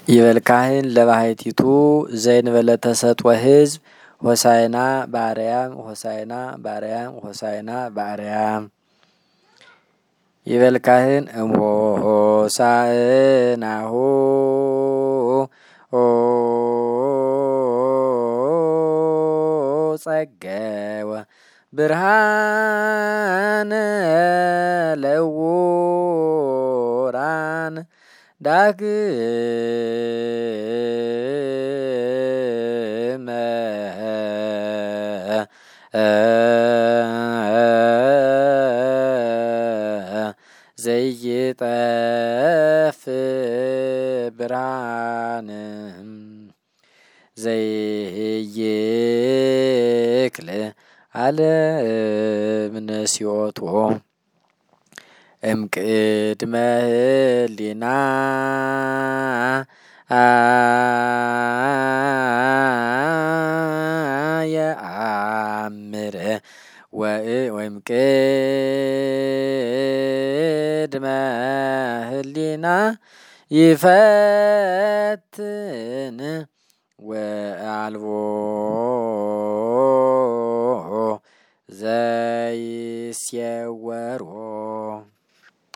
ይበልካህን ለባህቲቱ ዘይንበለ ተሰጥወ ህዝብ ሆሳዕና በአርያም ሆሳዕና በአርያም ሆሳዕና በአርያም ይበልካህን ሆሳዕናሁ ጸገወ ብርሃነ ለዕውራን ዳግመ ዘይጠፍ ብርሃን ዘይክል ዓለም ነሲኦቶ እምቅድመ ህሊና የአምር ወይም ቅድመ ህሊና ይፈትን ወአልቦ ዘይስየወሮ